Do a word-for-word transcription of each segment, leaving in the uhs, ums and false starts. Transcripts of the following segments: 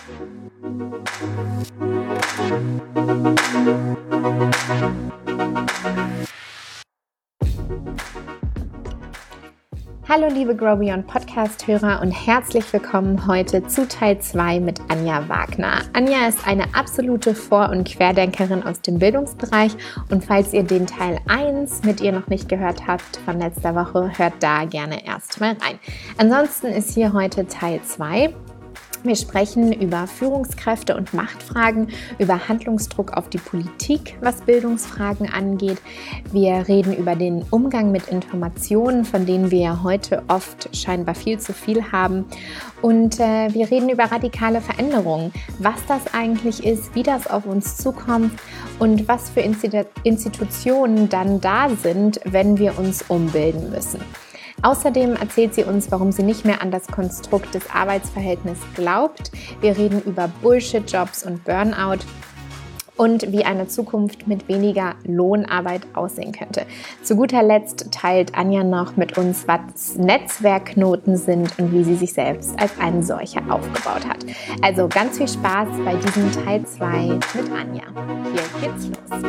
Hallo liebe Grow Beyond Podcast-Hörer und herzlich willkommen heute zu Teil zwei mit Anja Wagner. Anja ist eine absolute Vor- und Querdenkerin aus dem Bildungsbereich und falls ihr den Teil eins mit ihr noch nicht gehört habt von letzter Woche, hört da gerne erst mal rein. Ansonsten ist hier heute Teil zwei. Wir sprechen über Führungskräfte und Machtfragen, über Handlungsdruck auf die Politik, was Bildungsfragen angeht. Wir reden über den Umgang mit Informationen, von denen wir heute oft scheinbar viel zu viel haben. Und äh, wir reden über radikale Veränderungen, was das eigentlich ist, wie das auf uns zukommt und was für Institutionen dann da sind, wenn wir uns umbilden müssen. Außerdem erzählt sie uns, warum sie nicht mehr an das Konstrukt des Arbeitsverhältnisses glaubt. Wir reden über Bullshit-Jobs und Burnout und wie eine Zukunft mit weniger Lohnarbeit aussehen könnte. Zu guter Letzt teilt Anja noch mit uns, was Netzwerkknoten sind und wie sie sich selbst als einen solcher aufgebaut hat. Also ganz viel Spaß bei diesem Teil zwei mit Anja. Hier geht's los.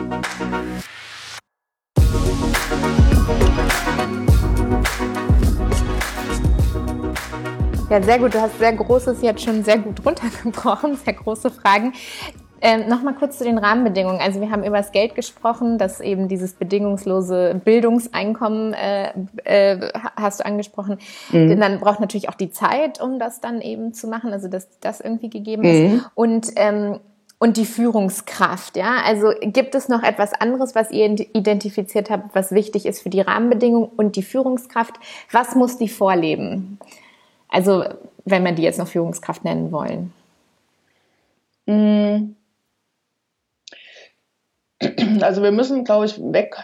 Ja, sehr gut. Du hast sehr Großes jetzt schon sehr gut runtergebrochen, sehr große Fragen. Ähm, Nochmal kurz zu den Rahmenbedingungen. Also wir haben über das Geld gesprochen, dass eben dieses bedingungslose Bildungseinkommen äh, äh, hast du angesprochen. Mhm. Denn dann braucht natürlich auch die Zeit, um das dann eben zu machen, also dass das irgendwie gegeben mhm. ist. Und ähm, Und die Führungskraft, ja. Also gibt es noch etwas anderes, was ihr identifiziert habt, was wichtig ist für die Rahmenbedingungen und die Führungskraft? Was muss die vorleben? Also, wenn wir die jetzt noch Führungskraft nennen wollen. Also wir müssen, glaube ich, weg.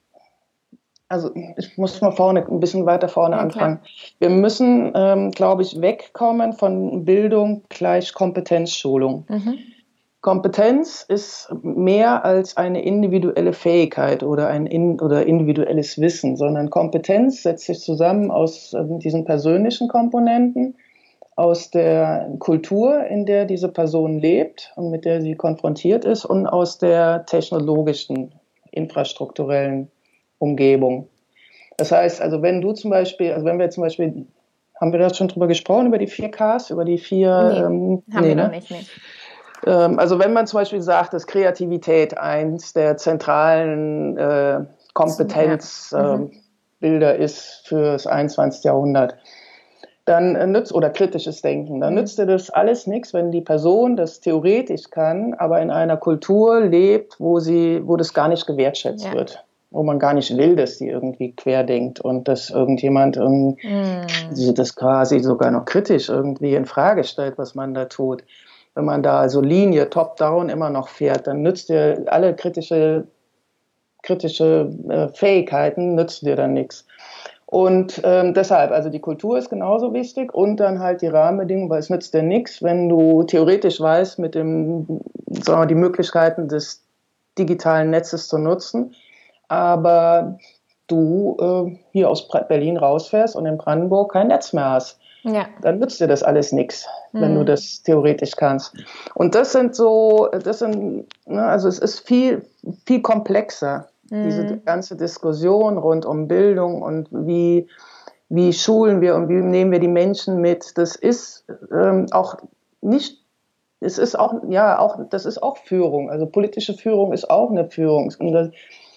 Also ich muss mal vorne, ein bisschen weiter vorne ja, anfangen. Klar. Wir müssen, ähm, glaube ich, wegkommen von Bildung gleich Kompetenzschulung. Mhm. Kompetenz ist mehr als eine individuelle Fähigkeit oder ein in, oder individuelles Wissen, sondern Kompetenz setzt sich zusammen aus äh, diesen persönlichen Komponenten, aus der Kultur, in der diese Person lebt und mit der sie konfrontiert ist und aus der technologischen, infrastrukturellen Umgebung. Das heißt, also wenn du zum Beispiel, also wenn wir zum Beispiel, haben wir da schon drüber gesprochen, über die vier Ks, über die vier... Nee, ähm, haben nee, wir ne? noch nicht, nicht. Also wenn man zum Beispiel sagt, dass Kreativität eins der zentralen äh, Kompetenzbilder ja. äh, ist für das einundzwanzigste Jahrhundert, dann äh, nützt, oder kritisches Denken, dann mhm. nützt dir das alles nichts, wenn die Person das theoretisch kann, aber in einer Kultur lebt, wo sie, wo das gar nicht gewertschätzt ja. wird. Wo man gar nicht will, dass die irgendwie querdenkt und dass irgendjemand ähm, mhm. das quasi sogar noch kritisch irgendwie in Frage stellt, was man da tut. Wenn man da also Linie, top-down immer noch fährt, dann nützt dir alle kritische, kritische äh, Fähigkeiten, nützen dir dann nichts. Und ähm, deshalb, also die Kultur ist genauso wichtig und dann halt die Rahmenbedingungen, weil es nützt dir nichts, wenn du theoretisch weißt, mit dem, sagen wir, die Möglichkeiten des digitalen Netzes zu nutzen, aber du äh, hier aus Berlin rausfährst und in Brandenburg kein Netz mehr hast. Ja. Dann nützt dir das alles nichts, mhm. wenn du das theoretisch kannst. Und das sind so, das sind, ne, also es ist viel, viel komplexer, mhm. diese ganze Diskussion rund um Bildung und wie, wie schulen wir und wie nehmen wir die Menschen mit. Das ist ähm, auch nicht, es ist auch, ja, auch, das ist auch Führung. Also politische Führung ist auch eine Führung. Und das,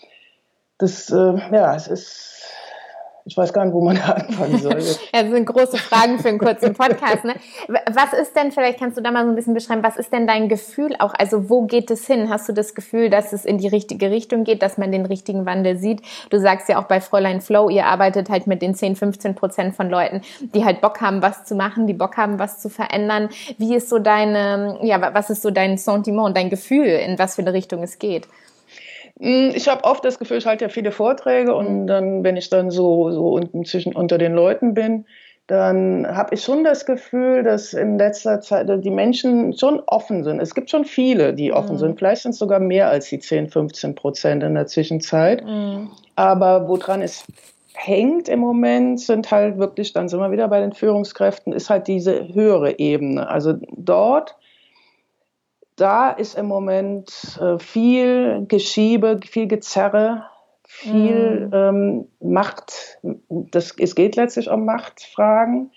das äh, ja, es ist, ich weiß gar nicht, wo man da anfangen soll. Ja, das sind große Fragen für einen kurzen Podcast. Ne? Was ist denn, vielleicht kannst du da mal so ein bisschen beschreiben, was ist denn dein Gefühl auch? Also wo geht es hin? Hast du das Gefühl, dass es in die richtige Richtung geht, dass man den richtigen Wandel sieht? Du sagst ja auch bei Fräulein Flow, ihr arbeitet halt mit den zehn, fünfzehn Prozent von Leuten, die halt Bock haben, was zu machen, die Bock haben, was zu verändern. Wie ist so deine, ja, was ist so dein Sentiment, dein Gefühl, in was für eine Richtung es geht? Ich habe oft das Gefühl, ich halte ja viele Vorträge und dann, wenn ich dann so, so unten zwischen, unter den Leuten bin, dann habe ich schon das Gefühl, dass in letzter Zeit die Menschen schon offen sind. Es gibt schon viele, die offen mhm. sind. Vielleicht sind es sogar mehr als die zehn, fünfzehn Prozent in der Zwischenzeit. Mhm. Aber woran es hängt im Moment, sind halt wirklich, dann sind wir wieder bei den Führungskräften, ist halt diese höhere Ebene. Also dort da ist im Moment äh, viel Geschiebe, viel Gezerre, viel mm. ähm, Macht. Das, es geht letztlich um Machtfragen.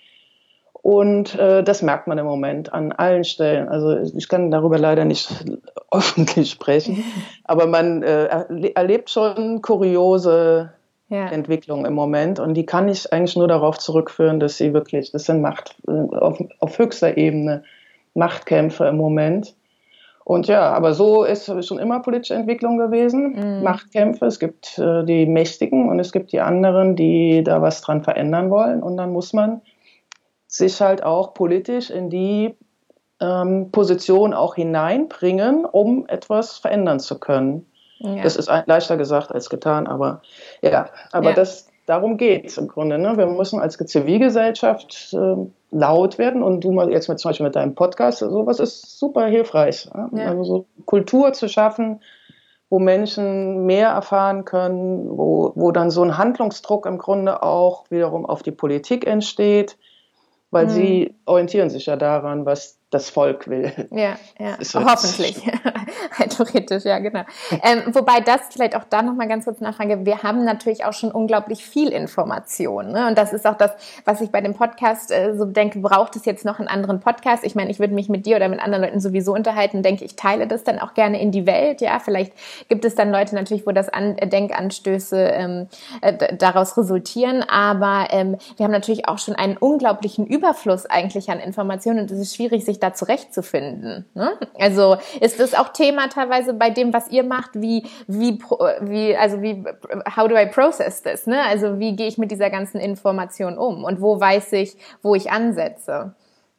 Und äh, das merkt man im Moment an allen Stellen. Also ich kann darüber leider nicht öffentlich sprechen, aber man äh, erlebt schon kuriose ja. Entwicklungen im Moment. Und die kann ich eigentlich nur darauf zurückführen, dass sie wirklich, das sind Macht auf, auf höchster Ebene, Machtkämpfe im Moment. Und ja, aber so ist schon immer politische Entwicklung gewesen. Mm. Machtkämpfe, es gibt äh, die Mächtigen und es gibt die anderen, die da was dran verändern wollen. Und dann muss man sich halt auch politisch in die ähm, Position auch hineinbringen, um etwas verändern zu können. Ja. Das ist ein, leichter gesagt als getan, aber ja, aber ja. Das, darum geht es im Grunde. Ne? Wir müssen als Zivilgesellschaft äh, laut werden und du mal jetzt mit, zum Beispiel mit deinem Podcast, sowas ist super hilfreich. Ja? Also so Kultur zu schaffen, wo Menschen mehr erfahren können, wo, wo dann so ein Handlungsdruck im Grunde auch wiederum auf die Politik entsteht, weil mhm. sie orientieren sich ja daran, was das Volk will. Ja, ja. Hoffentlich. Theoretisch, ja, genau. Ähm, wobei das vielleicht auch da nochmal ganz kurz nachfrage, wir haben natürlich auch schon unglaublich viel Information. Ne? Und das ist auch das, was ich bei dem Podcast äh, so denke, braucht es jetzt noch einen anderen Podcast? Ich meine, ich würde mich mit dir oder mit anderen Leuten sowieso unterhalten und denke, ich teile das dann auch gerne in die Welt. Ja, vielleicht gibt es dann Leute natürlich, wo das An- Denkanstöße ähm, äh, daraus resultieren. Aber ähm, wir haben natürlich auch schon einen unglaublichen Überfluss eigentlich an Informationen und es ist schwierig, sich da zurechtzufinden. Ne? Also ist das auch Thema teilweise bei dem, was ihr macht, wie, wie, wie, also wie, how do I process this? Ne? Also wie gehe ich mit dieser ganzen Information um und wo weiß ich, wo ich ansetze?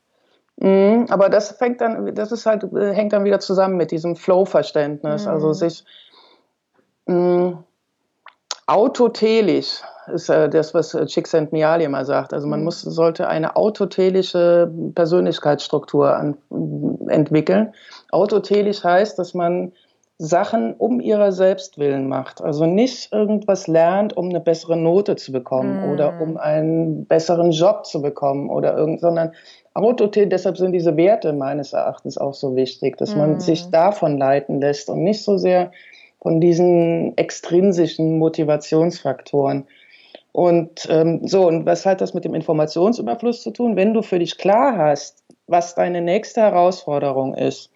Mm, aber das fängt dann, das ist halt, hängt dann wieder zusammen mit diesem Flow-Verständnis. Mm. Also sich mh, autotelisch ist äh, das, was Csikszentmihalyi immer sagt. Also man muss, sollte eine autotelische Persönlichkeitsstruktur an, entwickeln. Autotelisch heißt, dass man Sachen um ihrer selbst willen macht. Also nicht irgendwas lernt, um eine bessere Note zu bekommen mm. oder um einen besseren Job zu bekommen oder irgend, sondern autotelisch, deshalb sind diese Werte meines Erachtens auch so wichtig, dass mm. man sich davon leiten lässt und nicht so sehr von diesen extrinsischen Motivationsfaktoren. Und ähm, so, und was hat das mit dem Informationsüberfluss zu tun? Wenn du für dich klar hast, was deine nächste Herausforderung ist,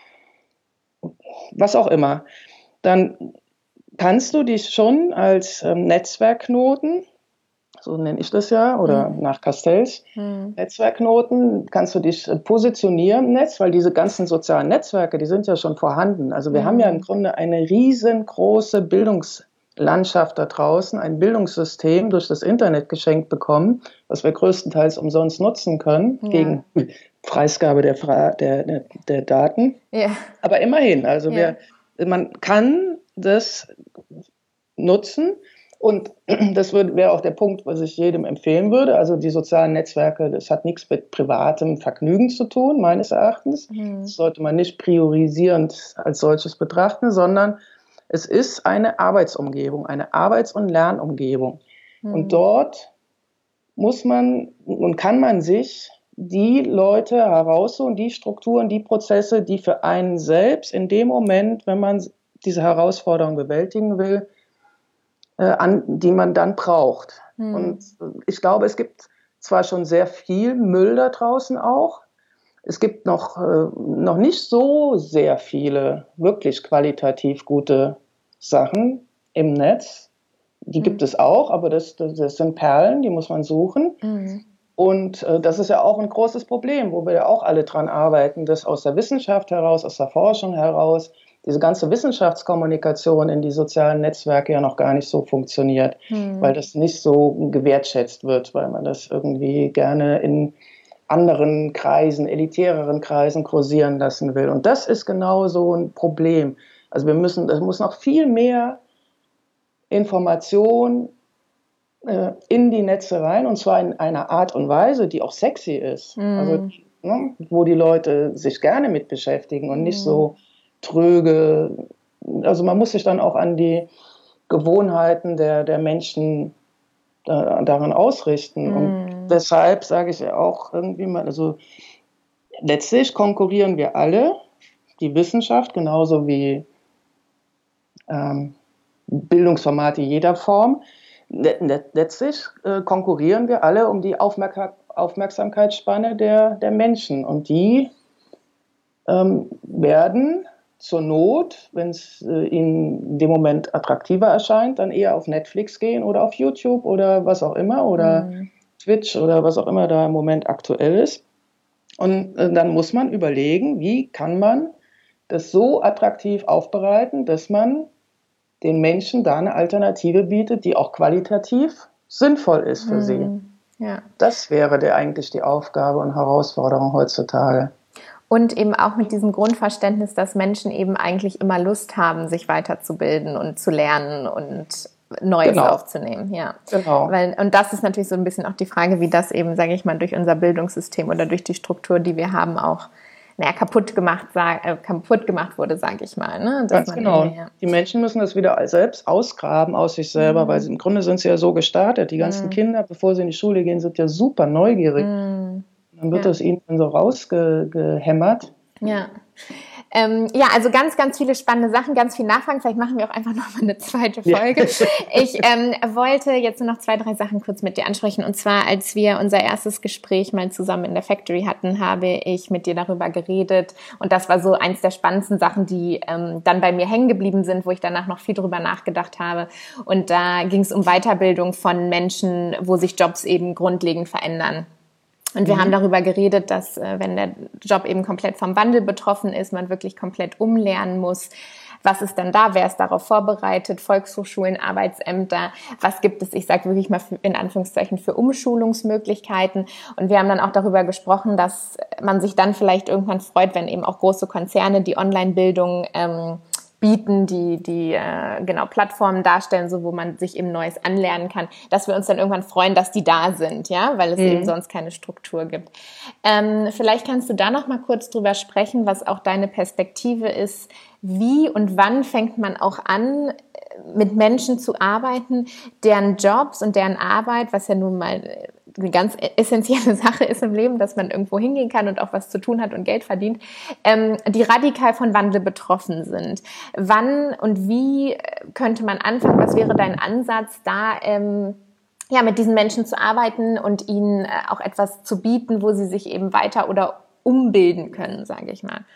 was auch immer, dann kannst du dich schon als ähm, Netzwerkknoten, so nenne ich das ja, oder mhm. nach Castells, mhm. Netzwerkknoten, kannst du dich äh, positionieren im Netz, weil diese ganzen sozialen Netzwerke, die sind ja schon vorhanden. Also wir mhm. haben ja im Grunde eine riesengroße Bildungslandschaft da draußen, ein Bildungssystem durch das Internet geschenkt bekommen, was wir größtenteils umsonst nutzen können, ja. gegen Preisgabe der, Fra- der, der, der Daten. Ja. Aber immerhin, also ja. wir, man kann das nutzen. Und das wäre auch der Punkt, was ich jedem empfehlen würde. Also die sozialen Netzwerke, das hat nichts mit privatem Vergnügen zu tun, meines Erachtens. Mhm. Das sollte man nicht priorisierend als solches betrachten, sondern es ist eine Arbeitsumgebung, eine Arbeits- und Lernumgebung. Mhm. Und dort muss man und kann man sich die Leute heraussuchen, die Strukturen, die Prozesse, die für einen selbst in dem Moment, wenn man diese Herausforderung bewältigen will, an die man dann braucht. Hm. Und ich glaube, es gibt zwar schon sehr viel Müll da draußen auch, es gibt noch, äh, noch nicht so sehr viele wirklich qualitativ gute Sachen im Netz. Die hm. gibt es auch, aber das, das, das sind Perlen, die muss man suchen. Hm. Und äh, das ist ja auch ein großes Problem, wo wir ja auch alle dran arbeiten, dass aus der Wissenschaft heraus, aus der Forschung heraus, diese ganze Wissenschaftskommunikation in die sozialen Netzwerke ja noch gar nicht so funktioniert, hm. weil das nicht so gewertschätzt wird, weil man das irgendwie gerne in anderen Kreisen, elitäreren Kreisen kursieren lassen will. Und das ist genau so ein Problem. Also wir müssen, es muss noch viel mehr Information äh, in die Netze rein, und zwar in einer Art und Weise, die auch sexy ist. Hm. Also ne, wo die Leute sich gerne mit beschäftigen und nicht hm. so tröge, also man muss sich dann auch an die Gewohnheiten der, der Menschen äh, daran ausrichten. Mm. Und deshalb sage ich ja auch irgendwie mal, also letztlich konkurrieren wir alle die Wissenschaft, genauso wie ähm, Bildungsformate jeder Form. Letztlich äh, konkurrieren wir alle um die Aufmerk- Aufmerksamkeitsspanne der, der Menschen. Und die ähm, werden zur Not, wenn es äh, ihnen in dem Moment attraktiver erscheint, dann eher auf Netflix gehen oder auf YouTube oder was auch immer oder mhm. Twitch oder was auch immer da im Moment aktuell ist. Und äh, dann muss man überlegen, wie kann man das so attraktiv aufbereiten, dass man den Menschen da eine Alternative bietet, die auch qualitativ sinnvoll ist für mhm. sie. Ja. Das wäre der, eigentlich die Aufgabe und Herausforderung heutzutage. Und eben auch mit diesem Grundverständnis, dass Menschen eben eigentlich immer Lust haben, sich weiterzubilden und zu lernen und Neues genau. aufzunehmen. Ja. Genau. Weil, und das ist natürlich so ein bisschen auch die Frage, wie das eben, sage ich mal, durch unser Bildungssystem oder durch die Struktur, die wir haben, auch naja, kaputt gemacht, sag, äh, kaputt gemacht wurde, sage ich mal. Ne? Dass Ganz man genau. Ja. Die Menschen müssen das wieder selbst ausgraben aus sich selber, mhm. weil sie, im Grunde sind sie ja so gestartet. Die ganzen mhm. Kinder, bevor sie in die Schule gehen, sind ja super neugierig. Mhm. Dann wird ja. das ihnen so rausgehämmert. Ja. Ähm, ja, also ganz, ganz viele spannende Sachen, ganz viel Nachfragen. Vielleicht machen wir auch einfach noch mal eine zweite Folge. Ja. Ich ähm, wollte jetzt nur noch zwei, drei Sachen kurz mit dir ansprechen. Und zwar, als wir unser erstes Gespräch mal zusammen in der Factory hatten, habe ich mit dir darüber geredet. Und das war so eins der spannendsten Sachen, die ähm, dann bei mir hängen geblieben sind, wo ich danach noch viel drüber nachgedacht habe. Und da ging es um Weiterbildung von Menschen, wo sich Jobs eben grundlegend verändern. Und wir mhm. haben darüber geredet, dass äh, wenn der Job eben komplett vom Wandel betroffen ist, man wirklich komplett umlernen muss. Was ist dann da? Wer ist darauf vorbereitet? Volkshochschulen, Arbeitsämter? Was gibt es, ich sage wirklich mal für, in Anführungszeichen, für Umschulungsmöglichkeiten? Und wir haben dann auch darüber gesprochen, dass man sich dann vielleicht irgendwann freut, wenn eben auch große Konzerne die Online-Bildung ähm, bieten, die die äh, genau Plattformen darstellen, so wo man sich eben Neues anlernen kann, dass wir uns dann irgendwann freuen, dass die da sind, ja, weil es mhm. eben sonst keine Struktur gibt. Ähm, vielleicht kannst du da noch mal kurz drüber sprechen, was auch deine Perspektive ist. Wie und wann fängt man auch an, mit Menschen zu arbeiten, deren Jobs und deren Arbeit, was ja nun mal eine ganz essentielle Sache ist im Leben, dass man irgendwo hingehen kann und auch was zu tun hat und Geld verdient, ähm, die radikal von Wandel betroffen sind. Wann und wie könnte man anfangen? Was wäre dein Ansatz, da ähm, ja mit diesen Menschen zu arbeiten und ihnen äh, auch etwas zu bieten, wo sie sich eben weiter oder umbilden können, sage ich mal?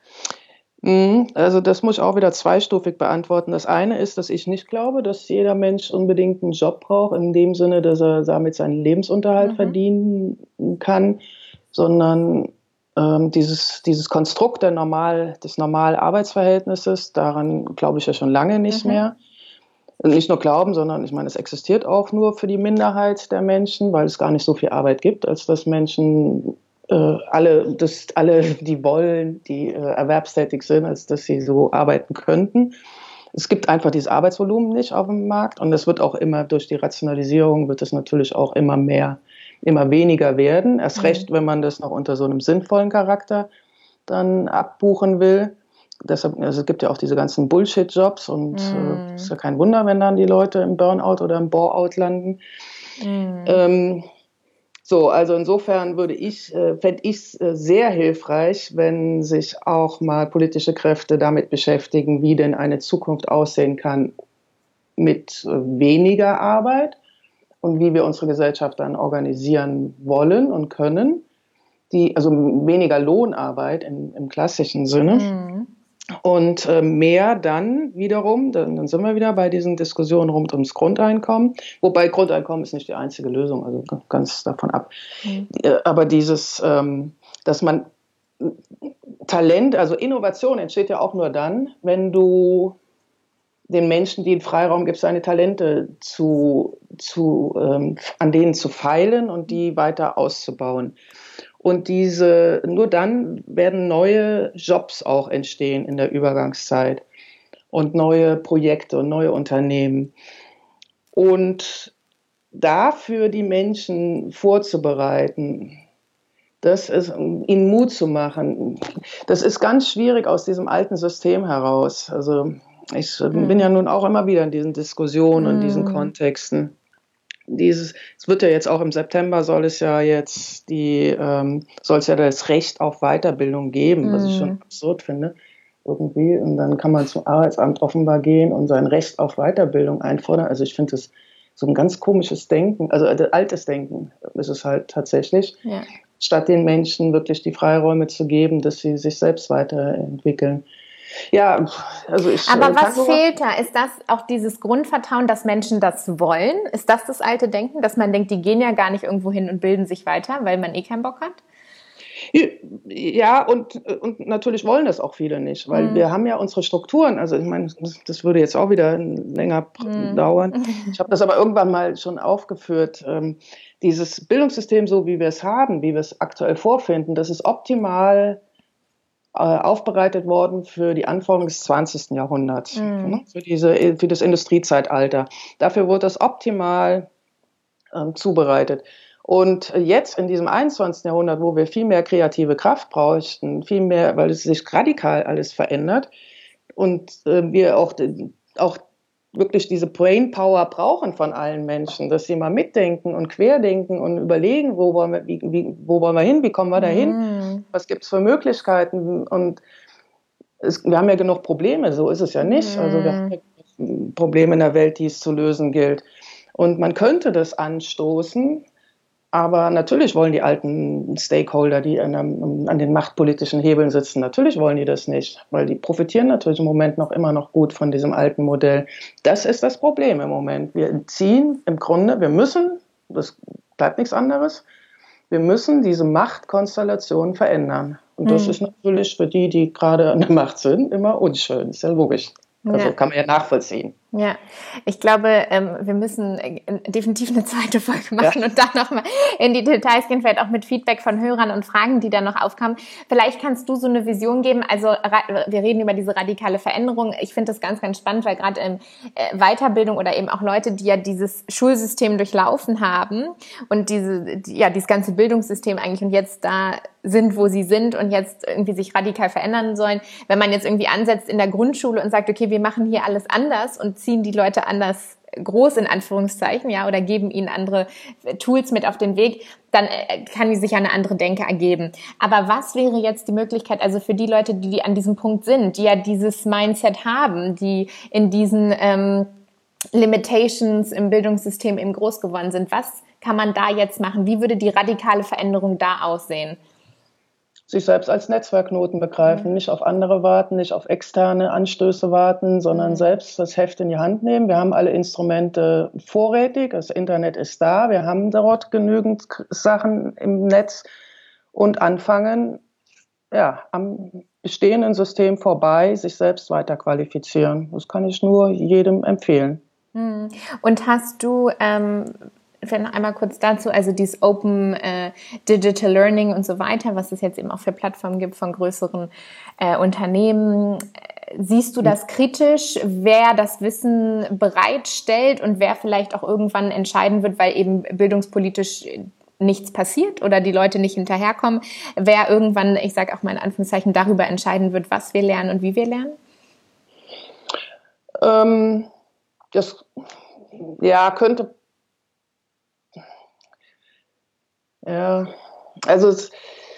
Also das muss ich auch wieder zweistufig beantworten. Das eine ist, dass ich nicht glaube, dass jeder Mensch unbedingt einen Job braucht, in dem Sinne, dass er damit seinen Lebensunterhalt mhm. verdienen kann, sondern ähm, dieses, dieses Konstrukt der normal, des Normal-Arbeitsverhältnisses, daran glaube ich ja schon lange nicht mhm. mehr. Und nicht nur glauben, sondern ich meine, es existiert auch nur für die Minderheit der Menschen, weil es gar nicht so viel Arbeit gibt, als dass Menschen Äh, alle, das, alle, die wollen, die äh, erwerbstätig sind, als dass sie so arbeiten könnten. Es gibt einfach dieses Arbeitsvolumen nicht auf dem Markt und es wird auch immer durch die Rationalisierung wird es natürlich auch immer mehr, immer weniger werden. Erst mhm. recht, wenn man das noch unter so einem sinnvollen Charakter dann abbuchen will. Deshalb, also es gibt ja auch diese ganzen Bullshit-Jobs und es mhm. äh, ist ja kein Wunder, wenn dann die Leute im Burnout oder im Bore-out landen. Mhm. Ähm, So, also insofern würde ich, äh, fände ich es äh, sehr hilfreich, wenn sich auch mal politische Kräfte damit beschäftigen, wie denn eine Zukunft aussehen kann mit äh, weniger Arbeit und wie wir unsere Gesellschaft dann organisieren wollen und können. Die, also weniger Lohnarbeit im, im klassischen Sinne. Mhm. Und äh, mehr dann wiederum, dann, dann sind wir wieder bei diesen Diskussionen rund ums Grundeinkommen, wobei Grundeinkommen ist nicht die einzige Lösung, also ganz davon ab. Mhm. Äh, aber dieses, ähm, dass man Talent, also Innovation entsteht ja auch nur dann, wenn du den Menschen den Freiraum gibst, seine Talente zu, zu, ähm, an denen zu feilen und die weiter auszubauen. Und diese, nur dann werden neue Jobs auch entstehen in der Übergangszeit und neue Projekte und neue Unternehmen. Und dafür die Menschen vorzubereiten, das ist, ihnen Mut zu machen, das ist ganz schwierig aus diesem alten System heraus. Also ich mhm. bin ja nun auch immer wieder in diesen Diskussionen und mhm. diesen Kontexten. dieses, es wird ja jetzt auch im September soll es ja jetzt die, ähm, soll es ja das Recht auf Weiterbildung geben, mm. was ich schon absurd finde, irgendwie. Und dann kann man zum Arbeitsamt offenbar gehen und sein Recht auf Weiterbildung einfordern. Also ich finde das so ein ganz komisches Denken, also altes Denken ist es halt tatsächlich, ja. Statt den Menschen wirklich die Freiräume zu geben, dass sie sich selbst weiterentwickeln. Ja, also ich. Aber was fehlt da? Ist das auch dieses Grundvertrauen, dass Menschen das wollen? Ist das das alte Denken, dass man denkt, die gehen ja gar nicht irgendwo hin und bilden sich weiter, weil man eh keinen Bock hat? Ja, und, und natürlich wollen das auch viele nicht, weil mm. wir haben ja unsere Strukturen, also ich meine, das würde jetzt auch wieder länger mm. dauern. Ich habe das aber irgendwann mal schon aufgeführt. Ähm, dieses Bildungssystem, so wie wir es haben, wie wir es aktuell vorfinden, das ist optimal äh, aufbereitet worden für die Anforderungen des zwanzigsten Jahrhunderts, mm. ne? für, diese, für das Industriezeitalter. Dafür wurde das optimal ähm, zubereitet. Und jetzt in diesem einundzwanzigsten Jahrhundert, wo wir viel mehr kreative Kraft bräuchten, viel mehr, weil es sich radikal alles verändert und äh, wir auch, auch wirklich diese Brainpower brauchen von allen Menschen, dass sie mal mitdenken und querdenken und überlegen, wo wollen wir, wie, wie, wo wollen wir hin, wie kommen wir da hin, mm. was gibt es für Möglichkeiten, und es, wir haben ja genug Probleme, so ist es ja nicht. Mm. Also wir haben ja Probleme in der Welt, die es zu lösen gilt. Und man könnte das anstoßen. Aber natürlich wollen die alten Stakeholder, die an, an den machtpolitischen Hebeln sitzen, natürlich wollen die das nicht, weil die profitieren natürlich im Moment noch immer noch gut von diesem alten Modell. Das ist das Problem im Moment. Wir ziehen im Grunde, wir müssen, das bleibt nichts anderes, wir müssen diese Machtkonstellation verändern. Und das hm. ist natürlich für die, die gerade an der Macht sind, immer unschön. Ist ja logisch. Also ja. kann man ja nachvollziehen. Ja, ich glaube, ähm, wir müssen äh, definitiv eine zweite Folge machen ja. und dann nochmal in die Details gehen, vielleicht auch mit Feedback von Hörern und Fragen, die dann noch aufkamen. Vielleicht kannst du so eine Vision geben, also ra- wir reden über diese radikale Veränderung. Ich finde das ganz, ganz spannend, weil gerade in äh, Weiterbildung oder eben auch Leute, die ja dieses Schulsystem durchlaufen haben und diese, die, ja, dieses ganze Bildungssystem eigentlich und jetzt da sind, wo sie sind und jetzt irgendwie sich radikal verändern sollen. Wenn man jetzt irgendwie ansetzt in der Grundschule und sagt, okay, wir machen hier alles anders und ziehen die Leute anders groß in Anführungszeichen, ja, oder geben ihnen andere Tools mit auf den Weg, dann kann sich ja eine andere Denke ergeben. Aber was wäre jetzt die Möglichkeit, also für die Leute, die an diesem Punkt sind, die ja dieses Mindset haben, die in diesen ähm, Limitations im Bildungssystem eben groß geworden sind, was kann man da jetzt machen? Wie würde die radikale Veränderung da aussehen? Sich selbst als Netzwerkknoten begreifen, mhm. nicht auf andere warten, nicht auf externe Anstöße warten, sondern mhm. selbst das Heft in die Hand nehmen. Wir haben alle Instrumente vorrätig, das Internet ist da, wir haben dort genügend Sachen im Netz und anfangen, ja, am bestehenden System vorbei, sich selbst weiter qualifizieren. Das kann ich nur jedem empfehlen. Mhm. Und hast du... Ähm Vielleicht noch einmal kurz dazu, also dieses Open äh, Digital Learning und so weiter, was es jetzt eben auch für Plattformen gibt von größeren äh, Unternehmen. Siehst du das kritisch, wer das Wissen bereitstellt und wer vielleicht auch irgendwann entscheiden wird, weil eben bildungspolitisch nichts passiert oder die Leute nicht hinterherkommen, wer irgendwann, ich sage auch mal in Anführungszeichen, darüber entscheiden wird, was wir lernen und wie wir lernen? Ähm, das ja, könnte Ja, also es,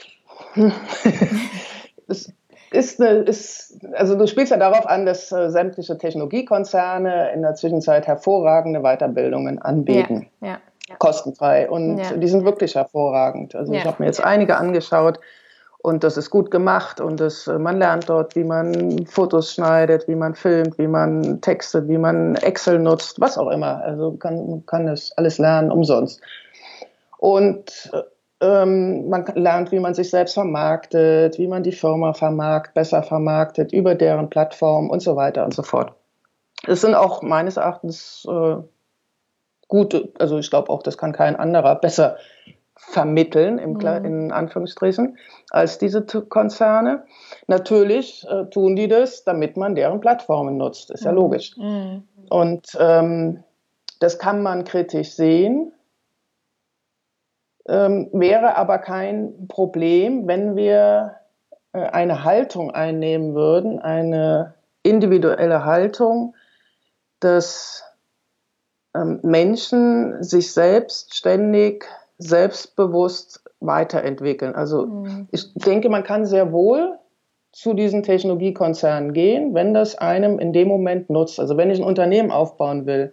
es ist, eine, ist, also du spielst ja darauf an, dass äh, sämtliche Technologiekonzerne in der Zwischenzeit hervorragende Weiterbildungen anbieten, ja, ja, ja. kostenfrei, und ja. die sind wirklich hervorragend. Also ja. ich habe mir jetzt einige angeschaut und das ist gut gemacht und das, man lernt dort, wie man Fotos schneidet, wie man filmt, wie man textet, wie man Excel nutzt, was auch immer. Also kann, kann das alles lernen umsonst. Und ähm, man lernt, wie man sich selbst vermarktet, wie man die Firma vermarktet, besser vermarktet, über deren Plattform und so weiter und so fort. Es sind auch meines Erachtens äh, gute, also ich glaube auch, das kann kein anderer besser vermitteln, im, mhm. in Anführungsstrichen, als diese Konzerne. Natürlich äh, tun die das, damit man deren Plattformen nutzt, ist ja mhm. logisch. Mhm. Und ähm, das kann man kritisch sehen. Ähm, wäre aber kein Problem, wenn wir äh, eine Haltung einnehmen würden, eine individuelle Haltung, dass ähm, Menschen sich selbst ständig, selbstbewusst weiterentwickeln. Also mhm. ich denke, man kann sehr wohl zu diesen Technologiekonzernen gehen, wenn das einem in dem Moment nutzt. Also wenn ich ein Unternehmen aufbauen will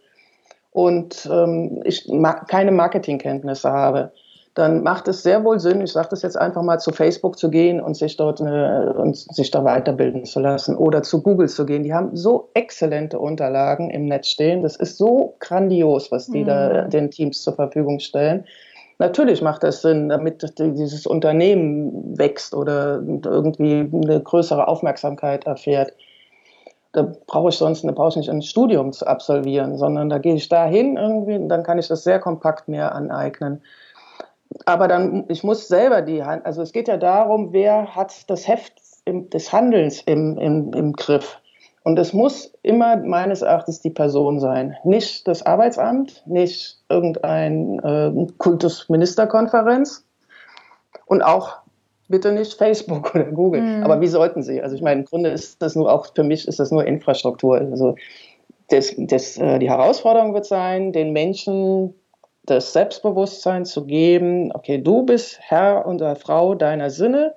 und ähm, ich ma- keine Marketingkenntnisse habe, dann macht es sehr wohl Sinn, ich sage das jetzt einfach mal, zu Facebook zu gehen und sich dort eine, und sich da weiterbilden zu lassen oder zu Google zu gehen. Die haben so exzellente Unterlagen im Netz stehen. Das ist so grandios, was die mhm. da den Teams zur Verfügung stellen. Natürlich macht das Sinn, damit dieses Unternehmen wächst oder irgendwie eine größere Aufmerksamkeit erfährt. Da brauche ich sonst, da brauche ich nicht ein Studium zu absolvieren, sondern da gehe ich dahin irgendwie, dann kann ich das sehr kompakt mir aneignen. Aber dann, ich muss selber die Hand, also es geht ja darum, wer hat das Heft im, des Handelns im, im, im Griff. Und es muss immer meines Erachtens die Person sein. Nicht das Arbeitsamt, nicht irgendein äh, Kultusministerkonferenz und auch bitte nicht Facebook oder Google. Mhm. Aber wie sollten sie? Also ich meine, im Grunde ist das nur auch, für mich ist das nur Infrastruktur. Also das, das, äh, die Herausforderung wird sein, den Menschen das Selbstbewusstsein zu geben, okay, du bist Herr oder Frau deiner Sinne,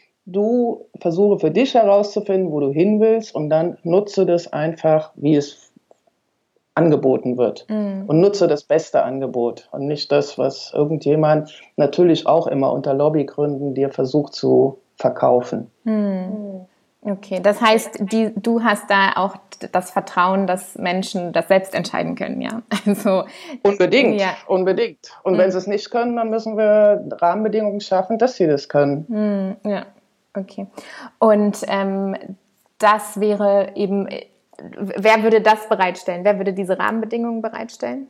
du versuche für dich herauszufinden, wo du hin willst und dann nutze das einfach, wie es angeboten wird mm. und nutze das beste Angebot und nicht das, was irgendjemand natürlich auch immer unter Lobbygründen dir versucht zu verkaufen. Mm. Okay, das heißt, die, du hast da auch das Vertrauen, dass Menschen das selbst entscheiden können, ja? Also, unbedingt, ja. unbedingt. Und mm. wenn sie es nicht können, dann müssen wir Rahmenbedingungen schaffen, dass sie das können. Mm, ja, okay. Und ähm, das wäre eben, wer würde das bereitstellen? Wer würde diese Rahmenbedingungen bereitstellen?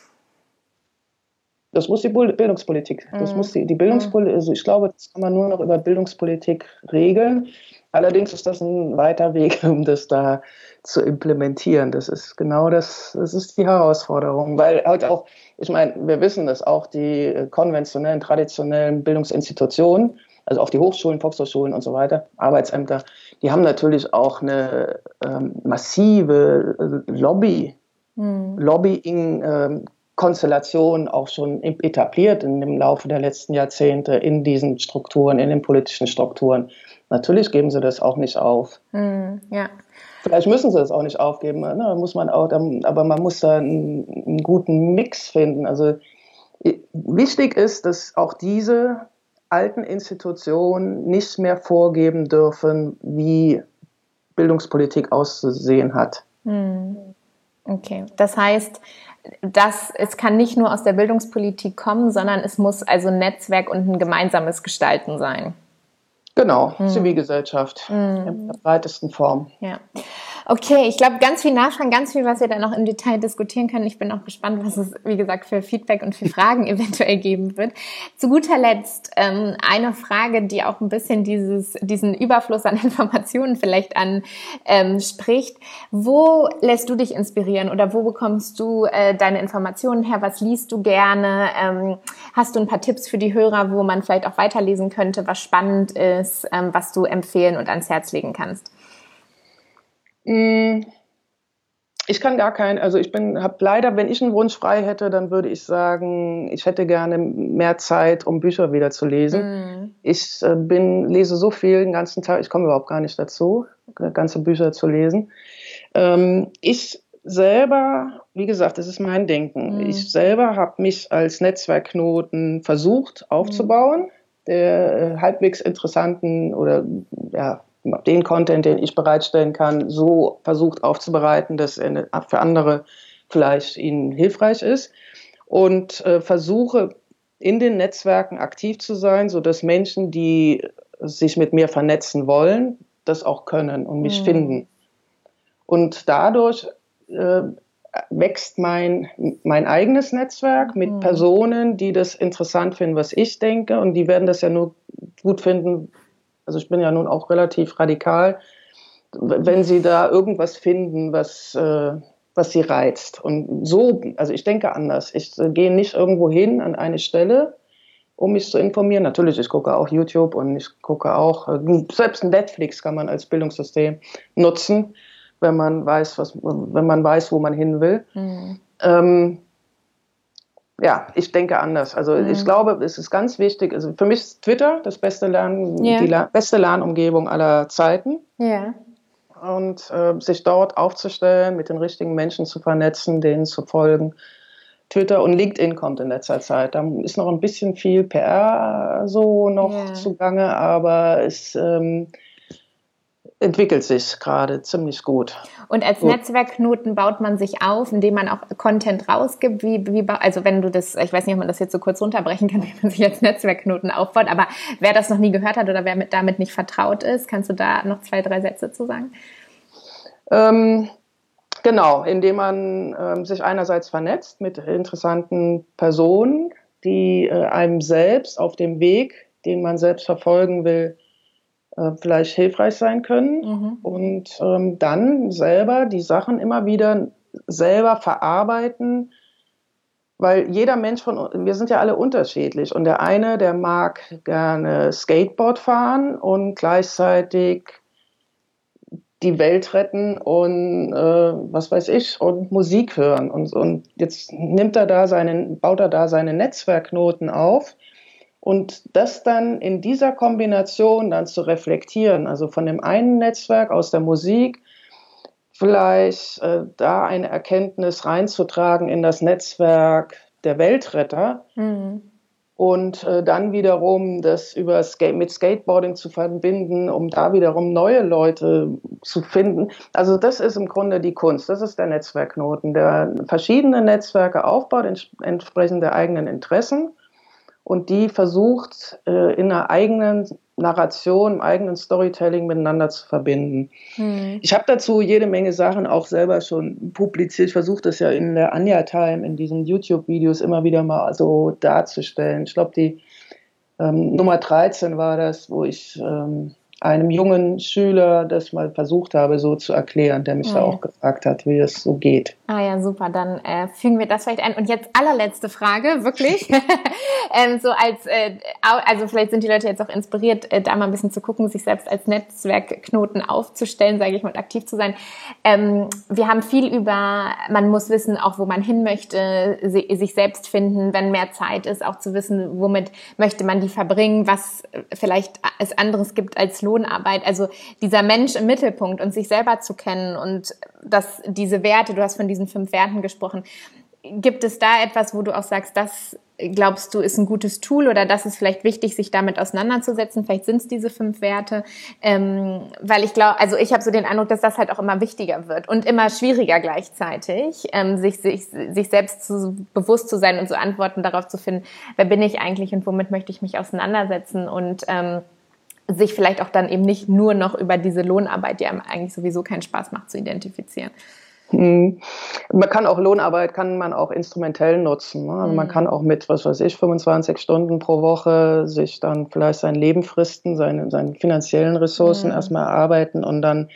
Das muss die Bildungspolitik. Das mm. muss die, die Bildungspolitik, also ich glaube, das kann man nur noch über Bildungspolitik regeln. Allerdings ist das ein weiter Weg, um das da zu implementieren. Das ist genau das, das ist die Herausforderung, weil halt auch, ich meine, wir wissen, dass auch die konventionellen, traditionellen Bildungsinstitutionen, also auch die Hochschulen, Volkshochschulen und so weiter, Arbeitsämter, die haben natürlich auch eine ähm, massive Lobby, hm. Lobbying, ähm, Konstellation auch schon etabliert in dem Laufe der letzten Jahrzehnte in diesen Strukturen, in den politischen Strukturen. Natürlich geben sie das auch nicht auf. Mm, ja. Vielleicht müssen sie das auch nicht aufgeben, ne? Muss man auch, aber man muss da einen, einen guten Mix finden. Also wichtig ist, dass auch diese alten Institutionen nicht mehr vorgeben dürfen, wie Bildungspolitik auszusehen hat. Mm. Okay, das heißt, das, es kann nicht nur aus der Bildungspolitik kommen, sondern es muss also ein Netzwerk und ein gemeinsames Gestalten sein. Genau, hm. Zivilgesellschaft hm. in der breitesten Form. Ja. Okay, ich glaube, ganz viel Nachfragen, ganz viel, was wir dann noch im Detail diskutieren können. Ich bin auch gespannt, was es, wie gesagt, für Feedback und für Fragen eventuell geben wird. Zu guter Letzt ähm, eine Frage, die auch ein bisschen dieses, diesen Überfluss an Informationen vielleicht anspricht. Ähm, wo lässt du dich inspirieren oder wo bekommst du äh, deine Informationen her? Was liest du gerne? Ähm, hast du ein paar Tipps für die Hörer, wo man vielleicht auch weiterlesen könnte, was spannend ist, ähm, was du empfehlen und ans Herz legen kannst? Ich kann gar keinen, also ich bin, habe leider, wenn ich einen Wunsch frei hätte, dann würde ich sagen, ich hätte gerne mehr Zeit, um Bücher wieder zu lesen. Mm. Ich äh, bin, lese so viel den ganzen Tag, ich komme überhaupt gar nicht dazu, ganze Bücher zu lesen. Ähm, ich selber, wie gesagt, das ist mein Denken. Mm. Ich selber habe mich als Netzwerkknoten versucht aufzubauen, mm. der äh, halbwegs interessanten oder ja, den Content, den ich bereitstellen kann, so versucht aufzubereiten, dass er für andere vielleicht ihnen hilfreich ist und äh, versuche in den Netzwerken aktiv zu sein, sodass Menschen, die sich mit mir vernetzen wollen, das auch können und mich mhm. finden. Und dadurch äh, wächst mein, mein eigenes Netzwerk mit mhm. Personen, die das interessant finden, was ich denke, und die werden das ja nur gut finden. Also ich bin ja nun auch relativ radikal, wenn sie da irgendwas finden, was, äh, was sie reizt. Und so, also ich denke anders. Ich äh, gehe nicht irgendwo hin an eine Stelle, um mich zu informieren. Natürlich, ich gucke auch YouTube und ich gucke auch, äh, selbst Netflix kann man als Bildungssystem nutzen, wenn man weiß, was, wenn man weiß, wo man hin will. Mhm. Ähm, ja, ich denke anders. Also mhm. ich glaube, es ist ganz wichtig. Also für mich ist Twitter das beste Lern, yeah. die La- beste Lernumgebung aller Zeiten. Ja. Und äh, sich dort aufzustellen, mit den richtigen Menschen zu vernetzen, denen zu folgen. Twitter und LinkedIn kommt in letzter Zeit. Da ist noch ein bisschen viel P R so noch yeah. zugange, aber es ähm, entwickelt sich gerade ziemlich gut. Und als gut. Netzwerkknoten baut man sich auf, indem man auch Content rausgibt. Wie, wie, also wenn du das, ich weiß nicht, ob man das jetzt so kurz runterbrechen kann, wie man sich als Netzwerkknoten aufbaut, aber wer das noch nie gehört hat oder wer mit, damit nicht vertraut ist, kannst du da noch zwei, drei Sätze zu sagen? Ähm, genau, indem man ähm, sich einerseits vernetzt mit interessanten Personen, die äh, einem selbst auf dem Weg, den man selbst verfolgen will, vielleicht hilfreich sein können mhm. und ähm, dann selber die Sachen immer wieder selber verarbeiten, weil jeder Mensch von, wir sind ja alle unterschiedlich und der eine, der mag gerne Skateboard fahren und gleichzeitig die Welt retten und äh, was weiß ich und Musik hören und, und jetzt nimmt er da seinen, baut er da seine Netzwerkknoten auf. Und das dann in dieser Kombination dann zu reflektieren, also von dem einen Netzwerk aus der Musik, vielleicht äh, da eine Erkenntnis reinzutragen in das Netzwerk der Weltretter mhm. und äh, dann wiederum das über Skate- mit Skateboarding zu verbinden, um da wiederum neue Leute zu finden. Also das ist im Grunde die Kunst, das ist der Netzwerkknoten, der verschiedene Netzwerke aufbaut, ents- entsprechend der eigenen Interessen. Und die versucht, äh, in einer eigenen Narration, im eigenen Storytelling miteinander zu verbinden. Mhm. Ich habe dazu jede Menge Sachen auch selber schon publiziert. Ich versuche das ja in der Anja Time, in diesen YouTube-Videos immer wieder mal so darzustellen. Ich glaube, die ähm, Nummer dreizehn war das, wo ich ähm, einem jungen Schüler das mal versucht habe, so zu erklären, der mich ja. da auch gefragt hat, wie es so geht. Ah ja, super. Dann äh, fügen wir das vielleicht ein. Und jetzt allerletzte Frage, wirklich. ähm, so als, äh, also vielleicht sind die Leute jetzt auch inspiriert, äh, da mal ein bisschen zu gucken, sich selbst als Netzwerkknoten aufzustellen, sage ich mal, und aktiv zu sein. Ähm, wir haben viel über, man muss wissen, auch wo man hin möchte, si- sich selbst finden, wenn mehr Zeit ist, auch zu wissen, womit möchte man die verbringen, was vielleicht es anderes gibt als Lohnarbeit. Also dieser Mensch im Mittelpunkt und sich selber zu kennen und dass diese Werte, du hast von diesen fünf Werten gesprochen, gibt es da etwas, wo du auch sagst, das glaubst du ist ein gutes Tool oder das ist vielleicht wichtig, sich damit auseinanderzusetzen? Vielleicht sind es diese fünf Werte, ähm, weil ich glaube, also ich habe so den Eindruck, dass das halt auch immer wichtiger wird und immer schwieriger gleichzeitig, ähm, sich, sich, sich selbst zu, bewusst zu sein und so Antworten darauf zu finden, wer bin ich eigentlich und womit möchte ich mich auseinandersetzen und ähm, sich vielleicht auch dann eben nicht nur noch über diese Lohnarbeit, die einem eigentlich sowieso keinen Spaß macht, zu identifizieren. Hm. Man kann auch Lohnarbeit, kann man auch instrumentell nutzen. Ne? Also hm. man kann auch mit, was weiß ich, fünfundzwanzig Stunden pro Woche sich dann vielleicht sein Leben fristen, seine, seine finanziellen Ressourcen hm. erstmal erarbeiten und dann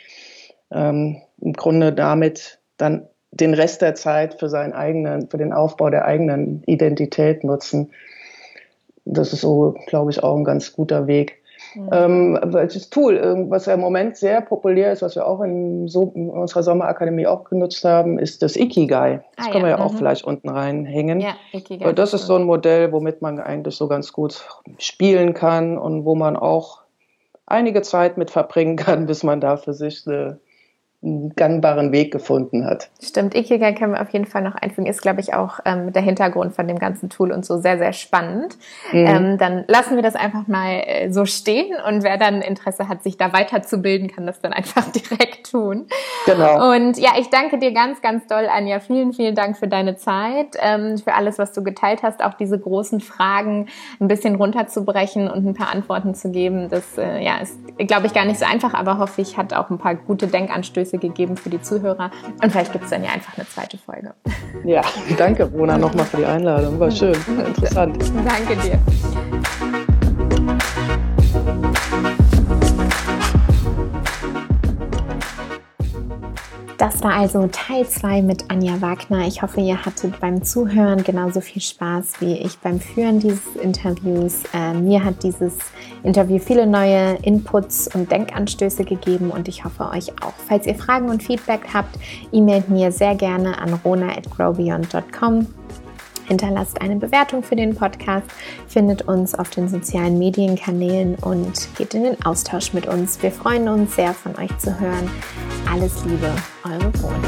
ähm, im Grunde damit dann den Rest der Zeit für seinen eigenen, für den Aufbau der eigenen Identität nutzen. Das ist so, glaube ich, auch ein ganz guter Weg. Mhm. Ähm, welches Tool, was ja im Moment sehr populär ist, was wir auch in, so, in unserer Sommerakademie auch genutzt haben, ist das Ikigai. Das ah, können ja. wir ja mhm. auch vielleicht unten reinhängen. Ja, Ikigai. Das ist so ein Modell, womit man eigentlich so ganz gut spielen kann und wo man auch einige Zeit mit verbringen kann, bis man da für sich eine einen gangbaren Weg gefunden hat. Stimmt, Ikigai können wir auf jeden Fall noch einfügen. Ist, glaube ich, auch ähm, der Hintergrund von dem ganzen Tool und so sehr, sehr spannend. Mhm. Ähm, dann lassen wir das einfach mal äh, so stehen und wer dann Interesse hat, sich da weiterzubilden, kann das dann einfach direkt tun. Genau. Und ja, ich danke dir ganz, ganz doll, Anja. Vielen, vielen Dank für deine Zeit, ähm, für alles, was du geteilt hast, auch diese großen Fragen ein bisschen runterzubrechen und ein paar Antworten zu geben. Das äh, ja, ist, glaube ich, gar nicht so einfach, aber hoffe ich, hat auch ein paar gute Denkanstöße gegeben für die Zuhörer. Und vielleicht gibt es dann ja einfach eine zweite Folge. Ja, danke, Rona, nochmal für die Einladung. War schön, war interessant. Danke dir. Das war also Teil zwei mit Anja Wagner. Ich hoffe, ihr hattet beim Zuhören genauso viel Spaß wie ich beim Führen dieses Interviews. Äh, mir hat dieses Interview viele neue Inputs und Denkanstöße gegeben und ich hoffe euch auch. Falls ihr Fragen und Feedback habt, e-mailt mir sehr gerne an rona at growbeyond dot com. Hinterlasst eine Bewertung für den Podcast, findet uns auf den sozialen Medienkanälen und geht in den Austausch mit uns. Wir freuen uns sehr, von euch zu hören. Alles Liebe, eure Rona.